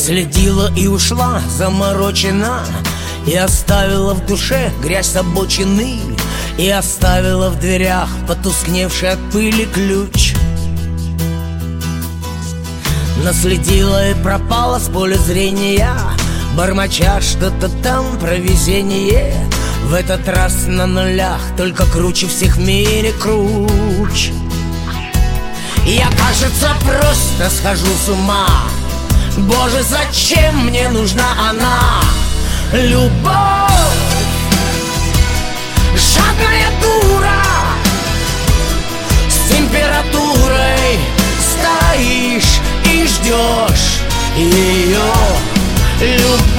Наследила и ушла, заморочена, и оставила в душе грязь обочины, и оставила в дверях потускневший от пыли ключ. Наследила и пропала с поля зрения, бормоча что-то там про везение. В этот раз на нулях, только круче всех в мире круч. Я, кажется, просто схожу с ума. Боже, зачем мне нужна она? Любовь, жадная дура, с температурой стоишь и ждешь ее. Любовь,